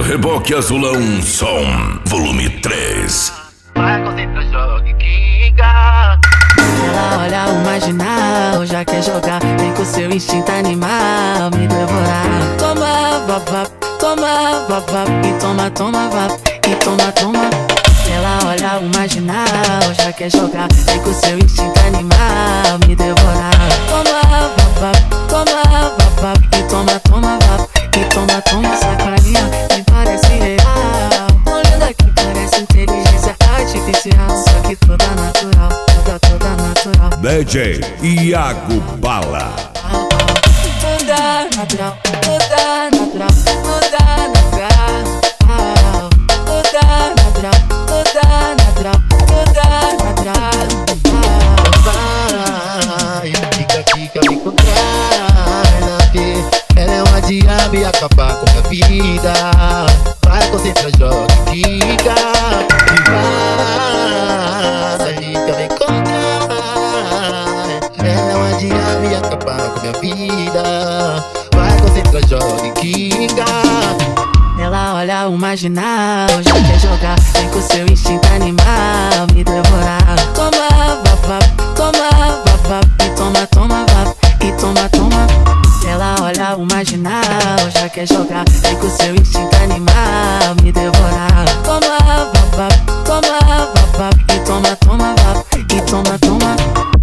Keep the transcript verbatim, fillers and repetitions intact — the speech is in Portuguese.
Reboque Azulão Som, volume três. Vai, concentra, joga e quica. Ela olha o marginal, já quer jogar. Vem com seu instinto animal me devorar. Toma, vap, toma, vap, e toma, toma, vap, e toma, toma. Ela olha o marginal, já quer jogar. Vem com seu instinto animal me devorar. Toma, vap, toma, vap, e toma, toma, vap, e toma, toma. Essa carinha me parece real. Olhando aqui parece inteligência artificial, só que toda natural, toda, toda natural. D J Iago Bala. Toda natural, toda natural, toda natural. Toda natural, toda natural, toda natural. Vai, fica, fica, me contrai na V. Ela é uma diaba e acabar com a vida. Vai, concentra, joga e quica. E vai, fica, me contrai. Ela é uma diaba e acabar com a vida. Vai, concentra, joga e quica. Ela olha o marginal, já quer jogar. Vem com seu instinto animal me devorar. Toma, vap, toma, vap, e toma, toma, vap, e toma, toma. Ela olha o marginal, já quer jogar. Vem com seu instinto animal me devorar. Toma, vap, toma, vap, e toma, toma, vap, e toma, toma.